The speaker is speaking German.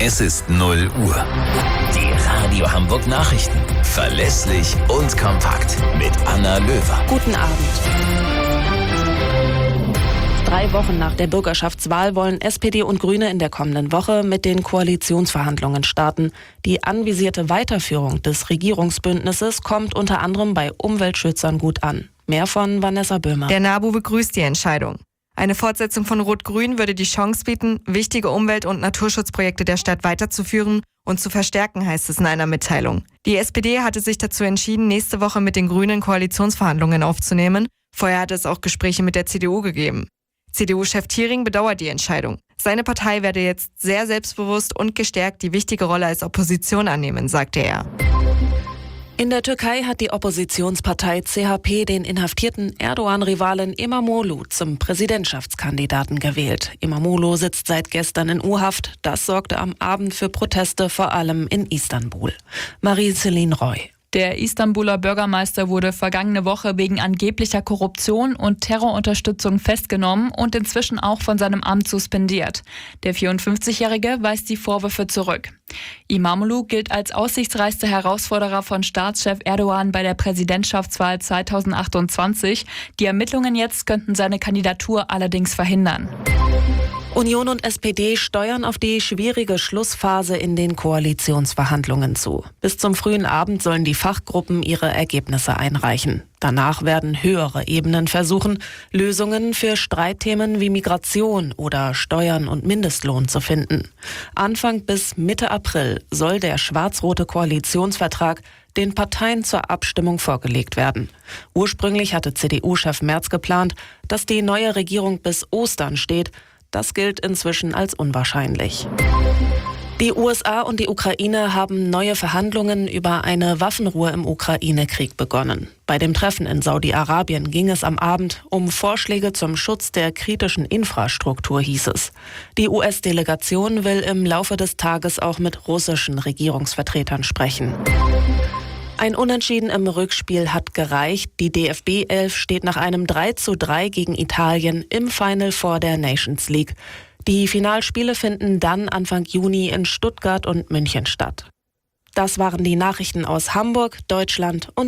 Es ist 0 Uhr. Die Radio Hamburg Nachrichten. Verlässlich und kompakt. Mit Anna Löwer. Guten Abend. 3 Wochen nach der Bürgerschaftswahl wollen SPD und Grüne in der kommenden Woche mit den Koalitionsverhandlungen starten. Die anvisierte Weiterführung des Regierungsbündnisses kommt unter anderem bei Umweltschützern gut an. Mehr von Vanessa Böhmer. Der NABU begrüßt die Entscheidung. Eine Fortsetzung von Rot-Grün würde die Chance bieten, wichtige Umwelt- und Naturschutzprojekte der Stadt weiterzuführen und zu verstärken, heißt es in einer Mitteilung. Die SPD hatte sich dazu entschieden, nächste Woche mit den Grünen Koalitionsverhandlungen aufzunehmen. Vorher hatte es auch Gespräche mit der CDU gegeben. CDU-Chef Thiering bedauert die Entscheidung. Seine Partei werde jetzt sehr selbstbewusst und gestärkt die wichtige Rolle als Opposition annehmen, sagte er. In der Türkei hat die Oppositionspartei CHP den inhaftierten Erdogan-Rivalen İmamoğlu zum Präsidentschaftskandidaten gewählt. İmamoğlu sitzt seit gestern in U-Haft. Das sorgte am Abend für Proteste, vor allem in Istanbul. Marie-Céline Roy. Der Istanbuler Bürgermeister wurde vergangene Woche wegen angeblicher Korruption und Terrorunterstützung festgenommen und inzwischen auch von seinem Amt suspendiert. Der 54-Jährige weist die Vorwürfe zurück. İmamoğlu gilt als aussichtsreichster Herausforderer von Staatschef Erdogan bei der Präsidentschaftswahl 2028. Die Ermittlungen jetzt könnten seine Kandidatur allerdings verhindern. Union und SPD steuern auf die schwierige Schlussphase in den Koalitionsverhandlungen zu. Bis zum frühen Abend sollen die Fachgruppen ihre Ergebnisse einreichen. Danach werden höhere Ebenen versuchen, Lösungen für Streitthemen wie Migration oder Steuern und Mindestlohn zu finden. Anfang bis Mitte April soll der schwarz-rote Koalitionsvertrag den Parteien zur Abstimmung vorgelegt werden. Ursprünglich hatte CDU-Chef Merz geplant, dass die neue Regierung bis Ostern steht. Das gilt inzwischen als unwahrscheinlich. Die USA und die Ukraine haben neue Verhandlungen über eine Waffenruhe im Ukraine-Krieg begonnen. Bei dem Treffen in Saudi-Arabien ging es am Abend um Vorschläge zum Schutz der kritischen Infrastruktur, hieß es. Die US-Delegation will im Laufe des Tages auch mit russischen Regierungsvertretern sprechen. Ein Unentschieden im Rückspiel hat gereicht. Die DFB-11 steht nach einem 3:3 gegen Italien im Final Four der Nations League. Die Finalspiele finden dann Anfang Juni in Stuttgart und München statt. Das waren die Nachrichten aus Hamburg, Deutschland und